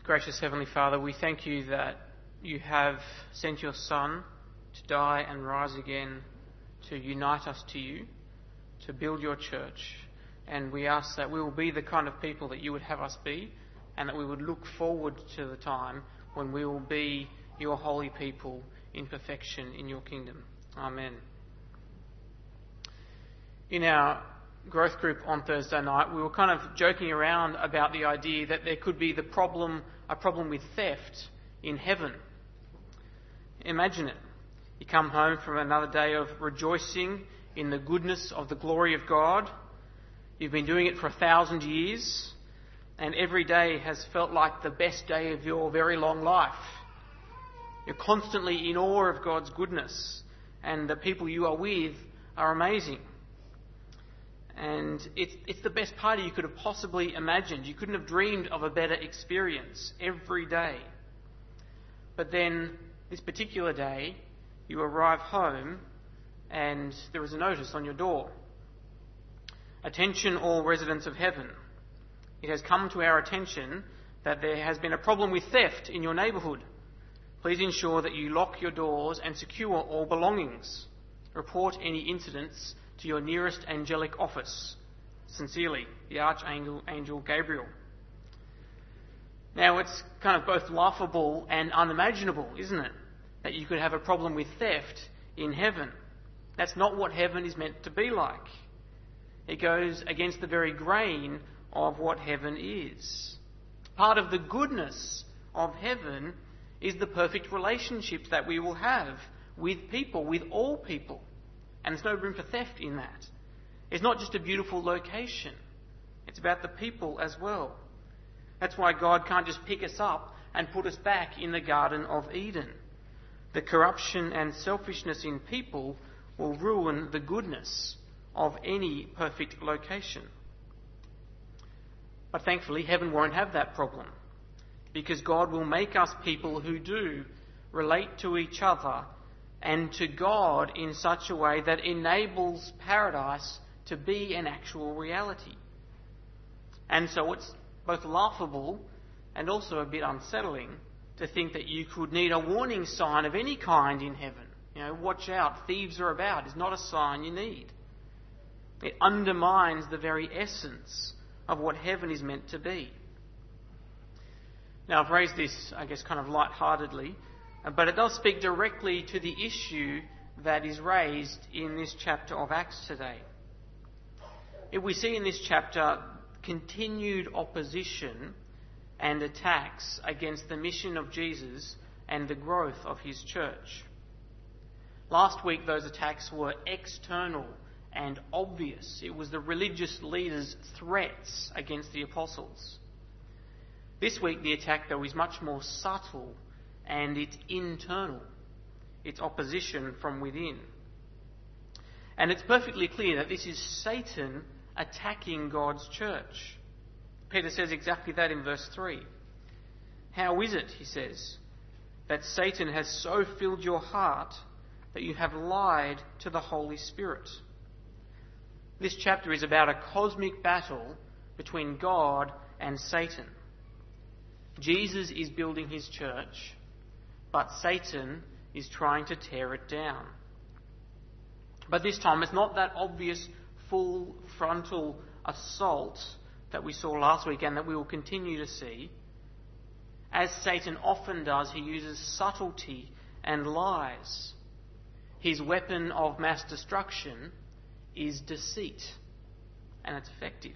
Gracious Heavenly Father, we thank you that you have sent your Son to die and rise again to unite us to you, to build your church. And we ask that we will be the kind of people that you would have us be, and that we would look forward to the time when we will be your holy people in perfection in your kingdom. Amen. In our growth group on Thursday night, we were kind of joking around about the idea that there could be a problem with theft in heaven. Imagine it. You come home from another day of rejoicing in the goodness of the glory of God. You've been doing it for 1,000 years, and every day has felt like the best day of your very long life. You're constantly in awe of God's goodness, and the people you are with are amazing. And it's the best party you could have possibly imagined. You couldn't have dreamed of a better experience every day. But then, this particular day, you arrive home and there is a notice on your door. Attention, all residents of heaven. It has come to our attention that there has been a problem with theft in your neighbourhood. Please ensure that you lock your doors and secure all belongings. Report any incidents to your nearest angelic office. Sincerely, the Archangel Gabriel. Now, it's kind of both laughable and unimaginable, isn't it? That you could have a problem with theft in heaven. That's not what heaven is meant to be like. It goes against the very grain of what heaven is. Part of the goodness of heaven is the perfect relationships that we will have with people, with all people. And there's no room for theft in that. It's not just a beautiful location. It's about the people as well. That's why God can't just pick us up and put us back in the Garden of Eden. The corruption and selfishness in people will ruin the goodness of any perfect location. But thankfully, heaven won't have that problem, because God will make us people who do relate to each other and to God in such a way that enables paradise to be an actual reality. And so it's both laughable and also a bit unsettling to think that you could need a warning sign of any kind in heaven. You know, watch out, thieves are about, is not a sign you need. It undermines the very essence of what heaven is meant to be. Now, I've raised this, I guess, kind of lightheartedly, but it does speak directly to the issue that is raised in this chapter of Acts today. If we see in this chapter continued opposition and attacks against the mission of Jesus and the growth of his church. Last week, those attacks were external and obvious. It was the religious leaders' threats against the apostles. This week, the attack, though, is much more subtle, and it's internal. It's opposition from within. And it's perfectly clear that this is Satan attacking God's church. Peter says exactly that in verse 3. How is it, he says, that Satan has so filled your heart that you have lied to the Holy Spirit? This chapter is about a cosmic battle between God and Satan. Jesus is building his church, but Satan is trying to tear it down. But this time it's not that obvious full frontal assault that we saw last week and that we will continue to see. As Satan often does, he uses subtlety and lies. His weapon of mass destruction is deceit, and it's effective.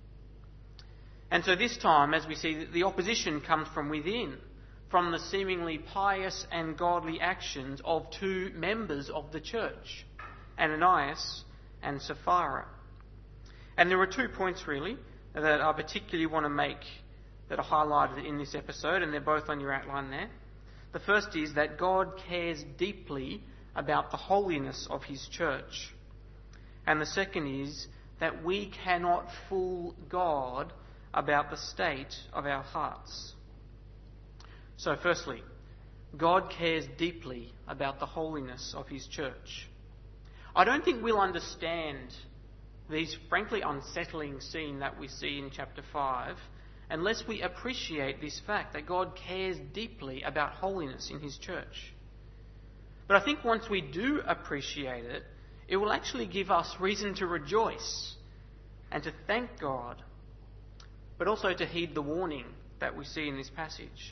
And so this time, as we see, the opposition comes from within, from the seemingly pious and godly actions of two members of the church, Ananias and Sapphira. And there are 2 points really that I particularly want to make that are highlighted in this episode, and they're both on your outline there. The first is that God cares deeply about the holiness of his church. And the second is that we cannot fool God about the state of our hearts. So firstly, God cares deeply about the holiness of his church. I don't think we'll understand these frankly unsettling scene that we see in chapter 5 unless we appreciate this fact that God cares deeply about holiness in his church. But I think once we do appreciate it, it will actually give us reason to rejoice and to thank God, but also to heed the warning that we see in this passage.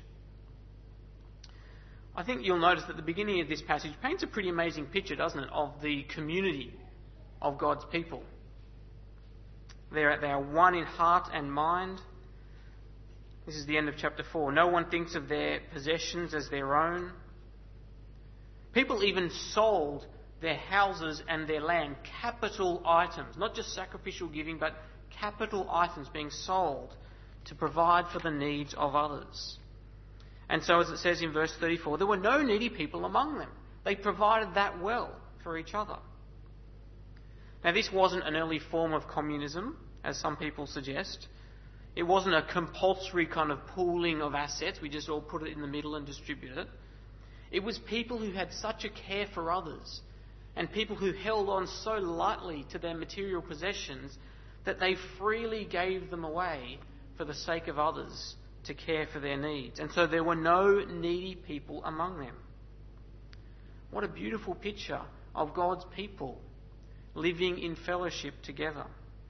I think you'll notice that the beginning of this passage paints a pretty amazing picture, doesn't it, of the community of God's people. They are one in heart and mind. This is the end of chapter 4. No one thinks of their possessions as their own. People even sold their houses and their land, capital items, not just sacrificial giving, but capital items being sold to provide for the needs of others. And so, as it says in verse 34, there were no needy people among them. They provided that well for each other. Now, this wasn't an early form of communism, as some people suggest. It wasn't a compulsory kind of pooling of assets. We just all put it in the middle and distribute it. It was people who had such a care for others and people who held on so lightly to their material possessions that they freely gave them away for the sake of others to care for their needs. And so there were no needy people among them. What a beautiful picture of God's people living in fellowship together.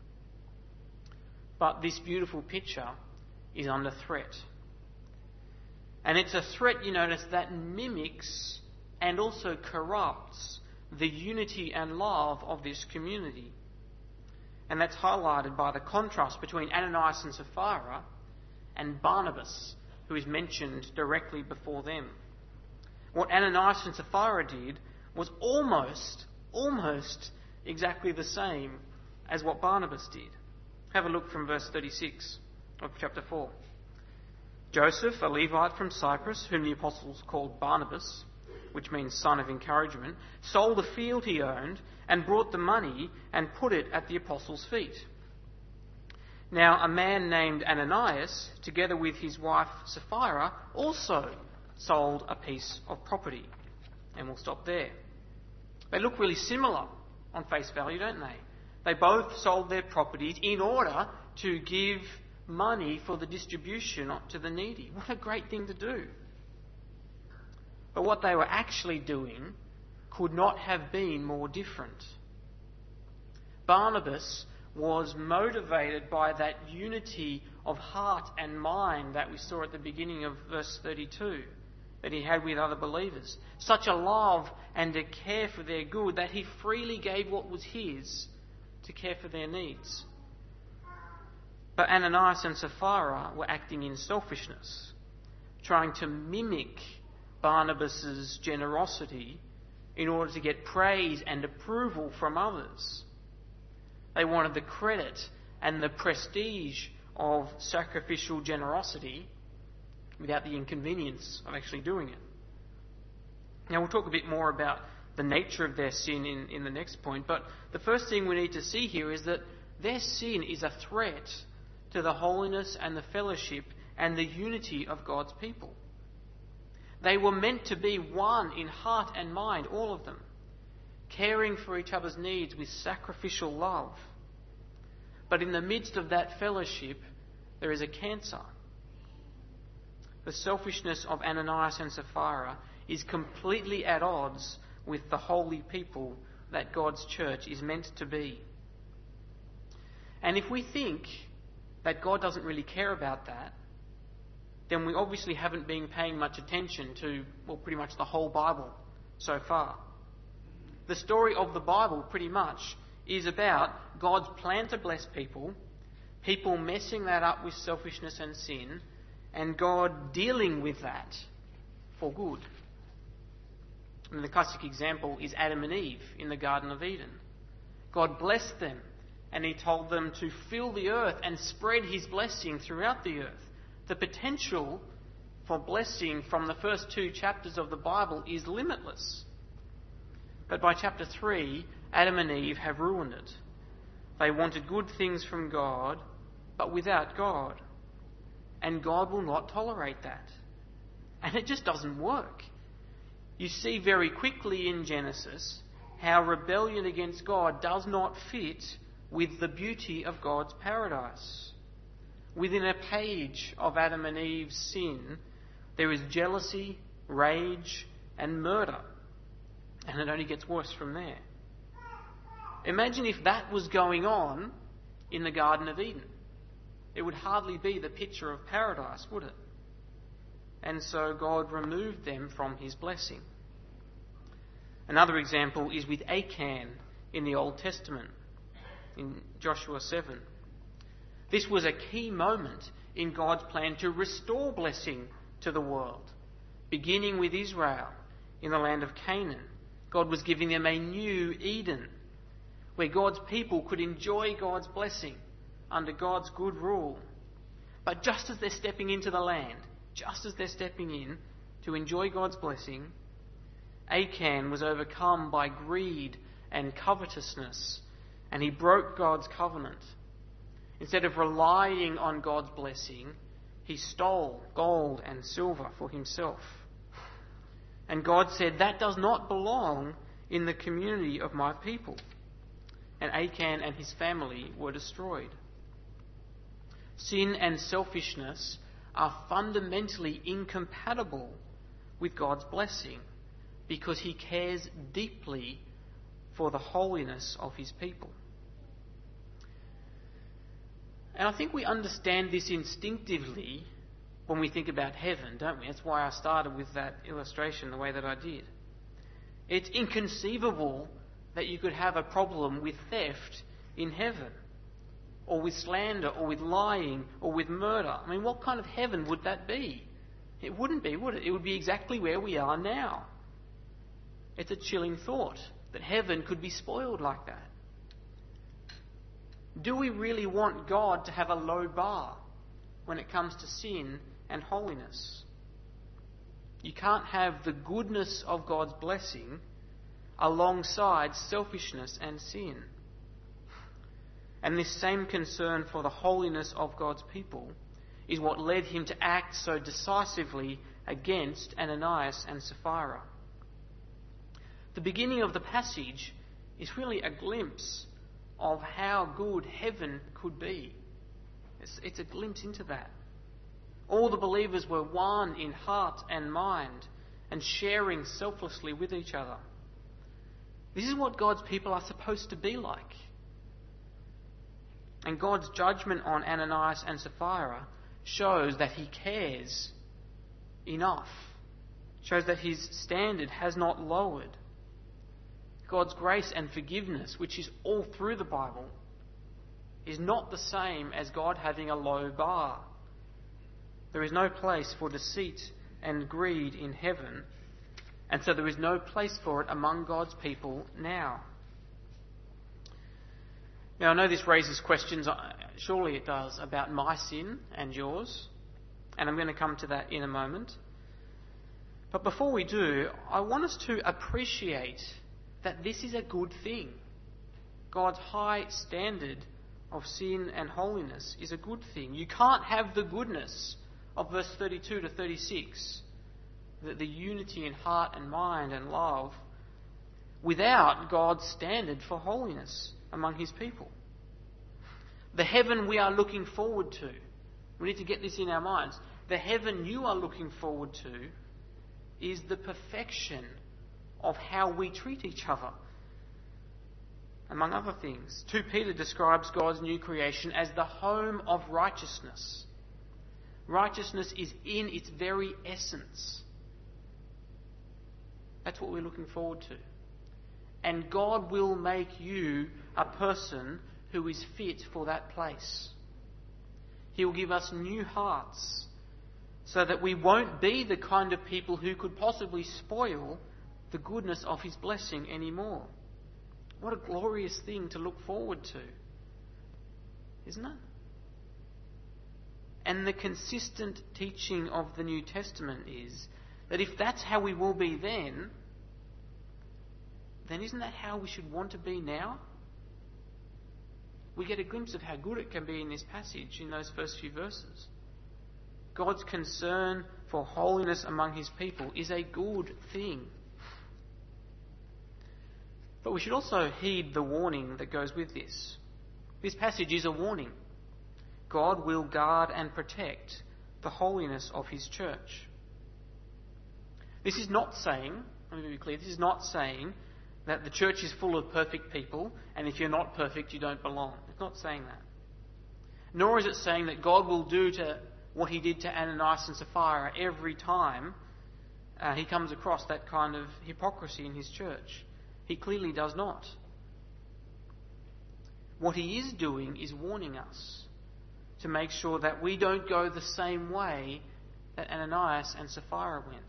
But this beautiful picture is under threat. And it's a threat, you notice, that mimics and also corrupts the unity and love of this community. And that's highlighted by the contrast between Ananias and Sapphira and Barnabas, who is mentioned directly before them. What Ananias and Sapphira did was almost exactly the same as what Barnabas did. Have a look from verse 36 of chapter 4. Joseph, a Levite from Cyprus, whom the apostles called Barnabas, which means son of encouragement, sold a field he owned and brought the money and put it at the apostles' feet. Now a man named Ananias, together with his wife Sapphira, also sold a piece of property. And we'll stop there. They look really similar on face value, don't they? They both sold their properties in order to give money for the distribution to the needy. What a great thing to do. But what they were actually doing could not have been more different. Barnabas was motivated by that unity of heart and mind that we saw at the beginning of verse 32 that he had with other believers. Such a love and a care for their good that he freely gave what was his to care for their needs. But Ananias and Sapphira were acting in selfishness, trying to mimic Barnabas' generosity in order to get praise and approval from others. They wanted the credit and the prestige of sacrificial generosity without the inconvenience of actually doing it. Now we'll talk a bit more about the nature of their sin in the next point, but the first thing we need to see here is that their sin is a threat to the holiness and the fellowship and the unity of God's people. They were meant to be one in heart and mind, all of them, caring for each other's needs with sacrificial love. But in the midst of that fellowship, there is a cancer. The selfishness of Ananias and Sapphira is completely at odds with the holy people that God's church is meant to be. And if we think that God doesn't really care about that, then we obviously haven't been paying much attention to, well, pretty much the whole Bible so far. The story of the Bible, pretty much, is about God's plan to bless people, people messing that up with selfishness and sin, and God dealing with that for good. And the classic example is Adam and Eve in the Garden of Eden. God blessed them, and he told them to fill the earth and spread his blessing throughout the earth. The potential for blessing from the first 2 chapters of the Bible is limitless. But by chapter 3, Adam and Eve have ruined it. They wanted good things from God, but without God. And God will not tolerate that. And it just doesn't work. You see very quickly in Genesis how rebellion against God does not fit with the beauty of God's paradise. within a page of Adam and Eve's sin, there is jealousy, rage, and murder. And it only gets worse from there. Imagine if that was going on in the Garden of Eden. It would hardly be the picture of paradise, would it? And so God removed them from his blessing. Another example is with Achan in the Old Testament, in Joshua 7. This was a key moment in God's plan to restore blessing to the world, beginning with Israel in the land of Canaan. God was giving them a new Eden, where God's people could enjoy God's blessing under God's good rule. But just as they're stepping into the land, just as they're stepping in to enjoy God's blessing, Achan was overcome by greed and covetousness, and he broke God's covenant. Instead of relying on God's blessing, he stole gold and silver for himself. And God said, that does not belong in the community of my people. And Achan and his family were destroyed. Sin and selfishness are fundamentally incompatible with God's blessing, because he cares deeply for the holiness of his people. And I think we understand this instinctively when we think about heaven, don't we? That's why I started with that illustration the way that I did. It's inconceivable that you could have a problem with theft in heaven, or with slander, or with lying, or with murder. I mean, what kind of heaven would that be? It wouldn't be, would it? It would be exactly where we are now. It's a chilling thought that heaven could be spoiled like that. Do we really want God to have a low bar when it comes to sin and holiness? You can't have the goodness of God's blessing alongside selfishness and sin. And this same concern for the holiness of God's people is what led him to act so decisively against Ananias and Sapphira. The beginning of the passage is really a glimpse of how good heaven could be. It's a glimpse into that. All the believers were one in heart and mind and sharing selflessly with each other. This is what God's people are supposed to be like. And God's judgment on Ananias and Sapphira shows that he cares enough, shows that his standard has not lowered. God's grace and forgiveness, which is all through the Bible, is not the same as God having a low bar. There is no place for deceit and greed in heaven, and so there is no place for it among God's people now. Now, I know this raises questions, surely it does, about my sin and yours, and I'm going to come to that in a moment. But before we do, I want us to appreciate that this is a good thing. God's high standard of sin and holiness is a good thing. You can't have the goodness of verse 32 to 36, the unity in heart and mind and love, without God's standard for holiness among his people. The heaven we are looking forward to, we need to get this in our minds, the heaven you are looking forward to is the perfection of how we treat each other, among other things. 2 Peter describes God's new creation as the home of righteousness. Righteousness is in its very essence. That's what we're looking forward to. And God will make you a person who is fit for that place. He will give us new hearts so that we won't be the kind of people who could possibly spoil the goodness of his blessing anymore. What a glorious thing to look forward to, isn't it? And the consistent teaching of the New Testament is that if that's how we will be then isn't that how we should want to be now? We get a glimpse of how good it can be in this passage, in those first few verses. God's concern for holiness among his people is a good thing. But we should also heed the warning that goes with this. This passage is a warning. God will guard and protect the holiness of his church. This is not saying, let me be clear, this is not saying that the church is full of perfect people, and if you're not perfect, you don't belong. It's not saying that. Nor is it saying that God will do to what he did to Ananias and Sapphira every time he comes across that kind of hypocrisy in his church. He clearly does not. What he is doing is warning us to make sure that we don't go the same way that Ananias and Sapphira went.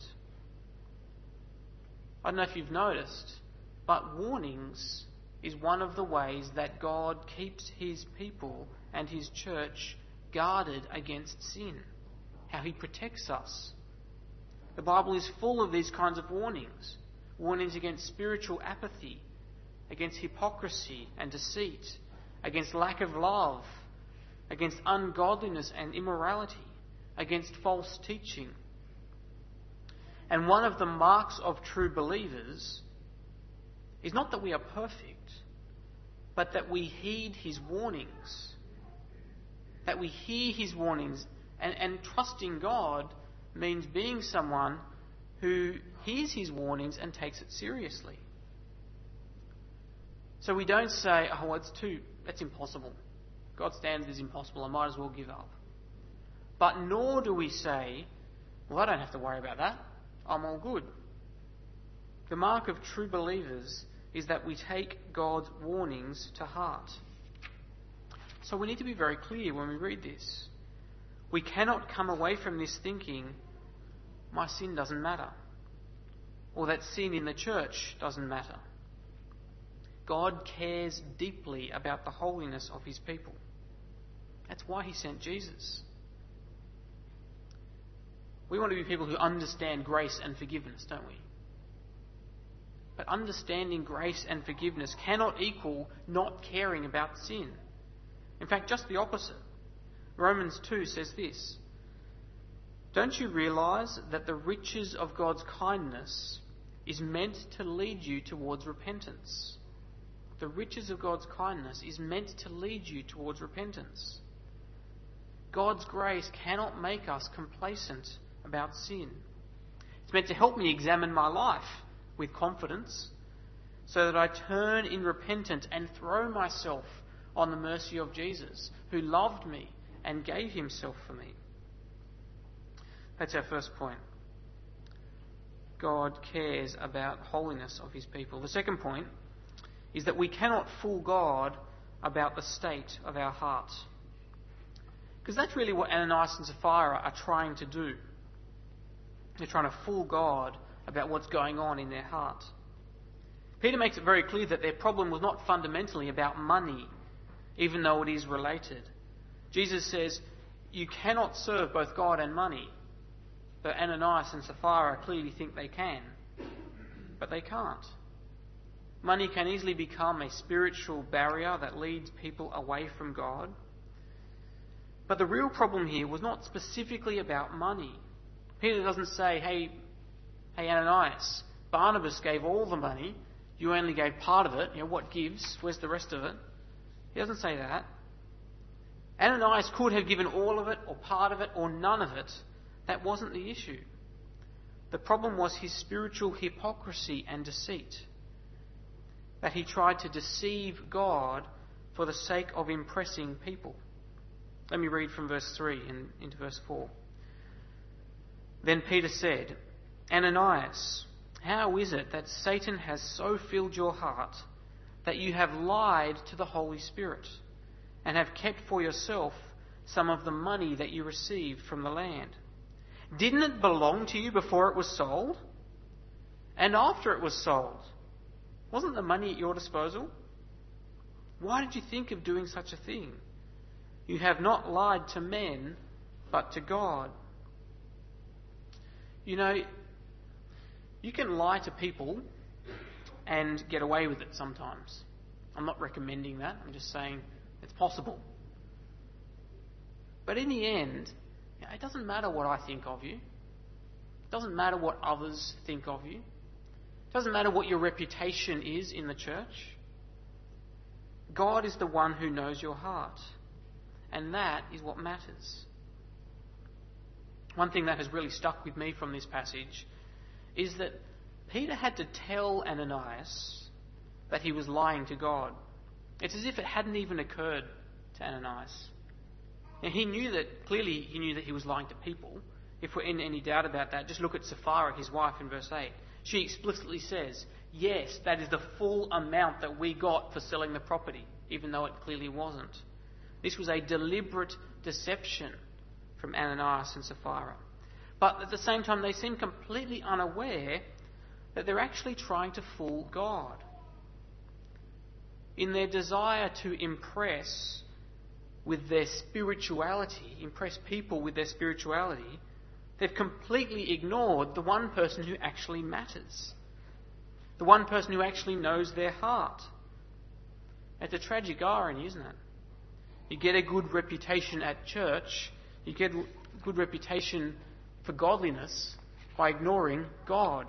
I don't know if you've noticed, but warnings is one of the ways that God keeps his people and his church guarded against sin. How he protects us. The Bible is full of these kinds of warnings. Warnings against spiritual apathy, against hypocrisy and deceit, against lack of love, against ungodliness and immorality, against false teaching. And one of the marks of true believers is not that we are perfect, but that we heed his warnings. That we hear his warnings. And trusting God means being someone who hears his warnings and takes it seriously. So we don't say, that's impossible. God's standard is impossible, I might as well give up. But nor do we say, well, I don't have to worry about that, I'm all good. The mark of true believers is that we take God's warnings to heart. So we need to be very clear when we read this. We cannot come away from this thinking, my sin doesn't matter, or that sin in the church doesn't matter. God cares deeply about the holiness of his people. That's why he sent Jesus. We want to be people who understand grace and forgiveness, don't we? But understanding grace and forgiveness cannot equal not caring about sin. In fact, just the opposite. Romans 2 says this: don't you realise that the riches of God's kindness is meant to lead you towards repentance? The riches of God's kindness is meant to lead you towards repentance. God's grace cannot make us complacent about sin. It's meant to help me examine my life with confidence so that I turn in repentance and throw myself on the mercy of Jesus, who loved me and gave himself for me. That's our first point. God cares about holiness of his people. The second point is that we cannot fool God about the state of our heart. Because that's really what Ananias and Sapphira are trying to do. They're trying to fool God about what's going on in their heart. Peter makes it very clear that their problem was not fundamentally about money, even though it is related. Jesus says, you cannot serve both God and money. But Ananias and Sapphira clearly think they can. But they can't. Money can easily become a spiritual barrier that leads people away from God. But the real problem here was not specifically about money. Peter doesn't say, hey Ananias, Barnabas gave all the money, you only gave part of it. What gives? Where's the rest of it? He doesn't say that. Ananias could have given all of it, or part of it, or none of it. That wasn't the issue. The problem was his spiritual hypocrisy and deceit. That he tried to deceive God for the sake of impressing people. Let me read from verse 3 and into verse 4. Then Peter said, Ananias, how is it that Satan has so filled your heart that you have lied to the Holy Spirit and have kept for yourself some of the money that you received from the land? Didn't it belong to you before it was sold? And after it was sold? Wasn't the money at your disposal? Why did you think of doing such a thing? You have not lied to men, but to God. You can lie to people and get away with it sometimes. I'm not recommending that. I'm just saying it's possible. But in the end, it doesn't matter what I think of you. It doesn't matter what others think of you. It doesn't matter what your reputation is in the church. God is the one who knows your heart. And that is what matters. One thing that has really stuck with me from this passage is that Peter had to tell Ananias that he was lying to God. It's as if it hadn't even occurred to Ananias. And he knew that he was lying to people. If we're in any doubt about that, just look at Sapphira, his wife, in verse 8. She explicitly says, yes, that is the full amount that we got for selling the property, even though it clearly wasn't. This was a deliberate deception from Ananias and Sapphira. But at the same time, they seem completely unaware that they're actually trying to fool God. In their desire to impress people with their spirituality, they've completely ignored the one person who actually matters. The one person who actually knows their heart. It's a tragic irony, isn't it? You get a good reputation at church, you get a good reputation for godliness by ignoring God.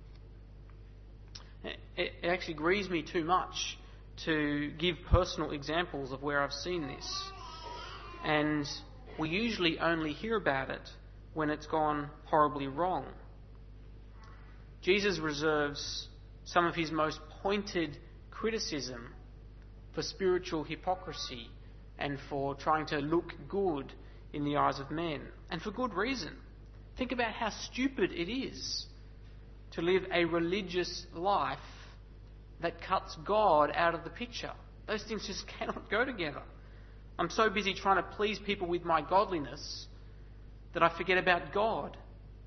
It actually grieves me too much to give personal examples of where I've seen this. And we usually only hear about it when it's gone horribly wrong. Jesus reserves some of his most pointed criticism for spiritual hypocrisy and for trying to look good in the eyes of men. And for good reason. Think about how stupid it is to live a religious life that cuts God out of the picture. Those things just cannot go together. I'm so busy trying to please people with my godliness that I forget about God.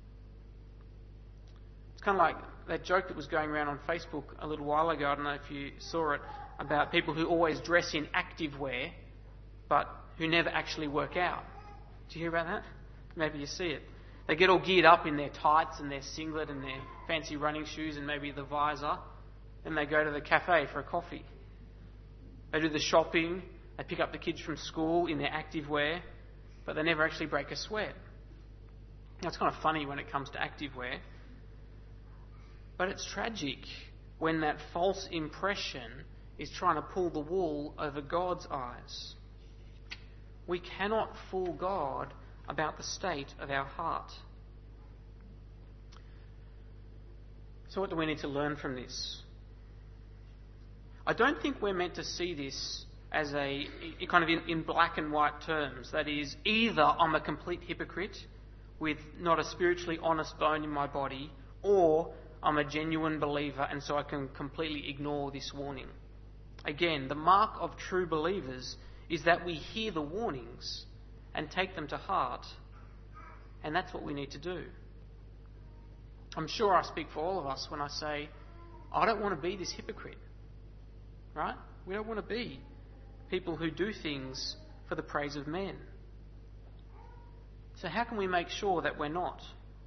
It's kind of like that joke that was going around on Facebook a little while ago. I don't know if you saw it, about people who always dress in activewear but who never actually work out. Did you hear about that? Maybe you see it. They get all geared up in their tights and their singlet and their fancy running shoes and maybe the visor. Then they go to the cafe for a coffee. They do the shopping. They pick up the kids from school in their activewear, but they never actually break a sweat. Now, it's kind of funny when it comes to activewear, but it's tragic when that false impression is trying to pull the wool over God's eyes. We cannot fool God about the state of our heart. So what do we need to learn from this? I don't think we're meant to see this as a kind of in black and white terms. That is, either I'm a complete hypocrite with not a spiritually honest bone in my body, or I'm a genuine believer and so I can completely ignore this warning. Again, the mark of true believers is that we hear the warnings and take them to heart, and that's what we need to do. I'm sure I speak for all of us when I say, I don't want to be this hypocrite. Right? We don't want to be people who do things for the praise of men. So how can we make sure that we're not?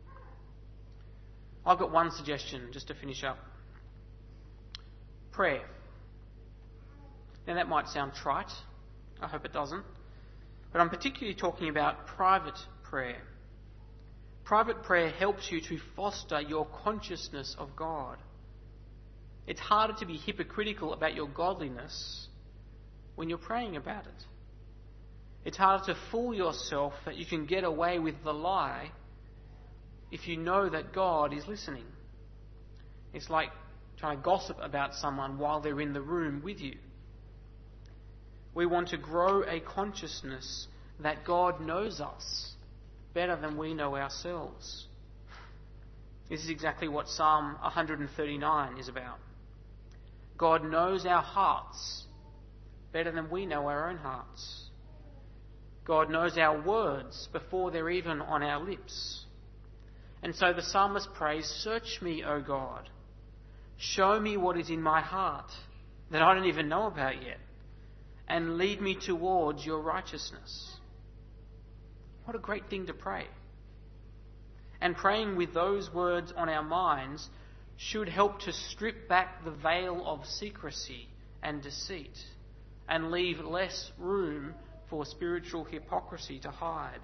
I've got one suggestion just to finish up. Prayer. Now that might sound trite. I hope it doesn't. But I'm particularly talking about private prayer. Private prayer helps you to foster your consciousness of God. It's harder to be hypocritical about your godliness when you're praying about it. It's harder to fool yourself that you can get away with the lie if you know that God is listening. It's like trying to gossip about someone while they're in the room with you. We want to grow a consciousness that God knows us better than we know ourselves. This is exactly what Psalm 139 is about. God knows our hearts better than we know our own hearts. God knows our words before they're even on our lips. And so the psalmist prays, "Search me, O God. Show me what is in my heart that I don't even know about yet, and lead me towards your righteousness." What a great thing to pray. And praying with those words on our minds should help to strip back the veil of secrecy and deceit and leave less room for spiritual hypocrisy to hide.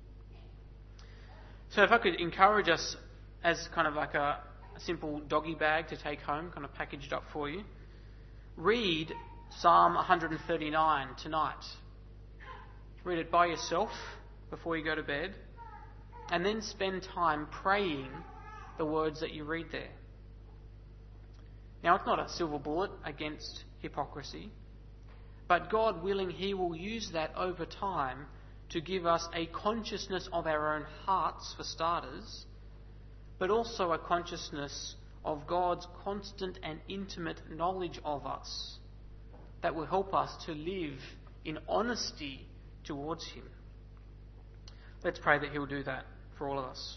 So if I could encourage us as kind of like a simple doggy bag to take home, kind of packaged up for you, read Psalm 139 tonight. Read it by yourself before you go to bed, and then spend time praying the words that you read there. Now, it's not a silver bullet against hypocrisy, but God willing, He will use that over time to give us a consciousness of our own hearts, for starters, but also a consciousness of God's constant and intimate knowledge of us that will help us to live in honesty towards Him. Let's pray that He'll do that for all of us.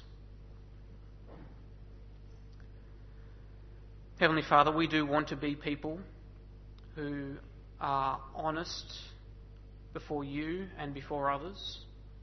Heavenly Father, we do want to be people who are honest before You and before others.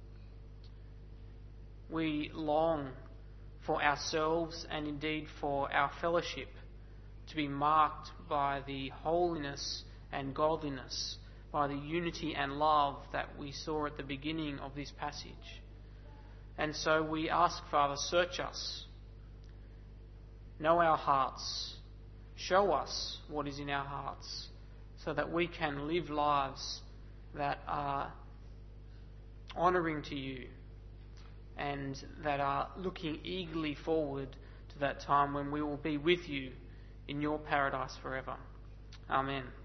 We long for ourselves and indeed for our fellowship to be marked by the holiness and godliness, by the unity and love that we saw at the beginning of this passage. And so we ask, Father, search us, know our hearts, show us what is in our hearts, so that we can live lives that are honouring to You and that are looking eagerly forward to that time when we will be with You in Your paradise forever. Amen.